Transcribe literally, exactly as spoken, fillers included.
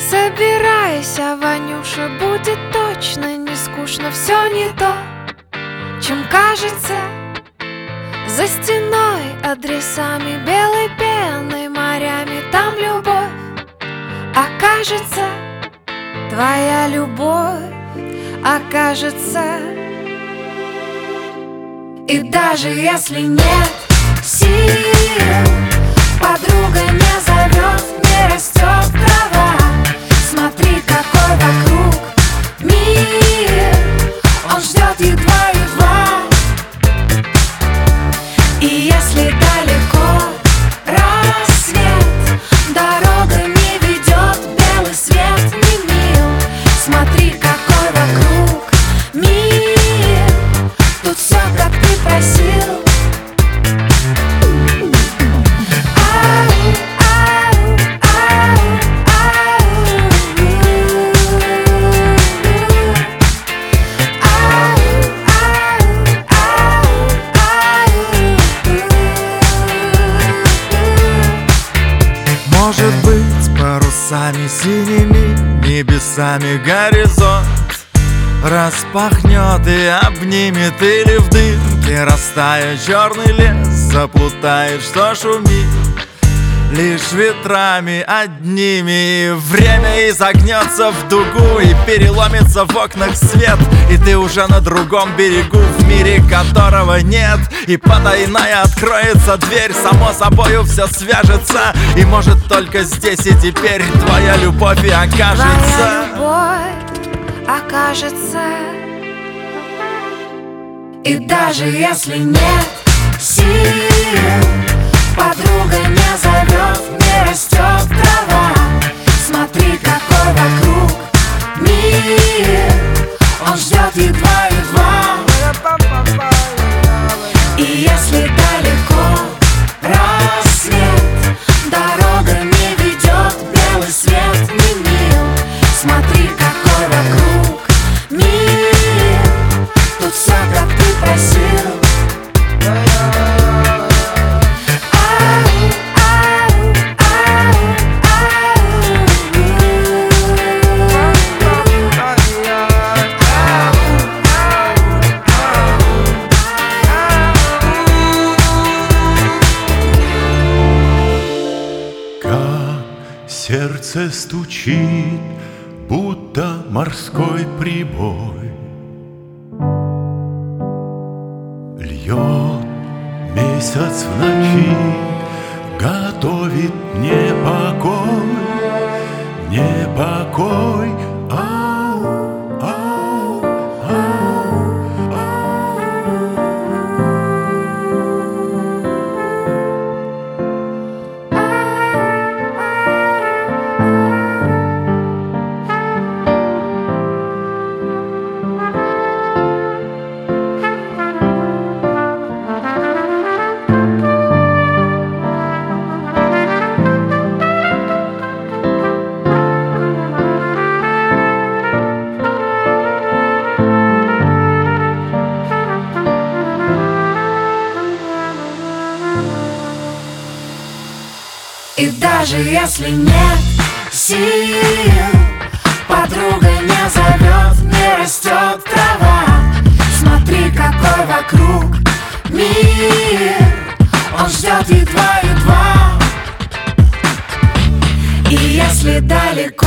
Собирайся, Ванюша, будет точно не скучно. Все не то, чем кажется. За стеной адресами, белой пеной, морями, там любовь окажется. Твоя любовь окажется. И даже если нет сил, подруга не зовет, не растет трава. Смотри, какой вокруг мир, он ждет едва-едва. И если далеко рассвет, дорога не ведет, белый свет не мил. Смотри, какой вокруг мир, тут все, как ты просил. Может быть, парусами синими, небесами горизонт распахнет и обнимет, или в дымке растает черный лес, заплутает, что шумит лишь ветрами одними. И время изогнется в дугу, и переломится в окнах свет, и ты уже на другом берегу, в мире которого нет. И потайная откроется дверь, само собою все свяжется, и может только здесь и теперь твоя любовь и окажется. Твоя любовь окажется. И даже если нет сил, подруга не зовет, не растет трава. Смотри, какой вокруг мир, он ждет едва-едва. И если далеко рассвет, дорога не ведет, белый свет не мил. Смотри, какой вокруг мир, тут все, как ты просил. Сердце стучит, будто морской прибой. Льет месяц в ночи, готовит непокой, непокой. Ау, ау, ау, ау. И даже если нет сил, подруга не зовет, не растет трава. Смотри, какой вокруг мир, он ждет едва-едва. И если далеко